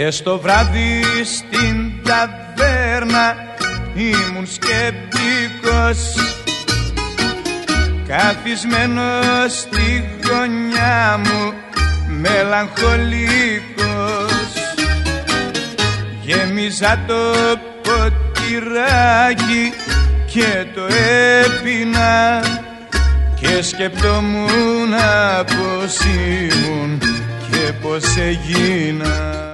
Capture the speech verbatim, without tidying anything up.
Χθες το βράδυ στην ταβέρνα ήμουν σκεπτικός, καθισμένος στη γωνιά μου μελαγχολικός. Γέμιζα το ποτηράκι και το έπινα και σκεπτόμουν πως ήμουν και πως έγινα.